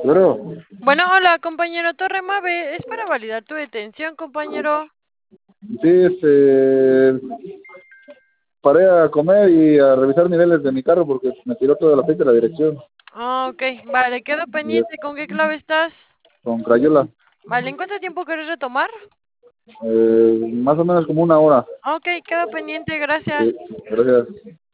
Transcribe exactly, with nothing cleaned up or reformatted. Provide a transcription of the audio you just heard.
Bueno, Bueno, hola, compañero Torre Mave. Es para validar tu detención, compañero. sí, este, paré a comer y a revisar niveles de mi carro porque me tiró toda la fecha de la dirección. Ah, ok, vale, quedo Y es pendiente. ¿Con qué clave estás? con Crayola. Vale, ¿en cuánto tiempo quieres retomar? Eh, más o menos como una hora. Ok, quedo pendiente, Sí, gracias. gracias.